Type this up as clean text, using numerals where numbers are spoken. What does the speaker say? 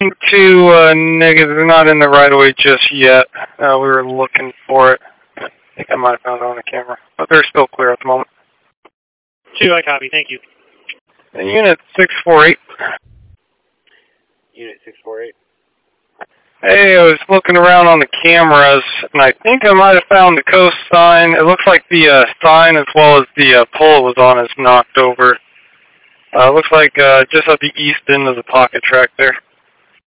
negative, they're not in the right of way just yet. We were looking for it. I think I might have found it on the camera, but they're still clear at the moment. 2, I copy, thank you. Unit 648. Unit 648. Hey, I was looking around on the cameras, and I think I might have found the coast sign. It looks like the sign as well as the pole it was on is knocked over. Looks like just at the east end of the pocket track there.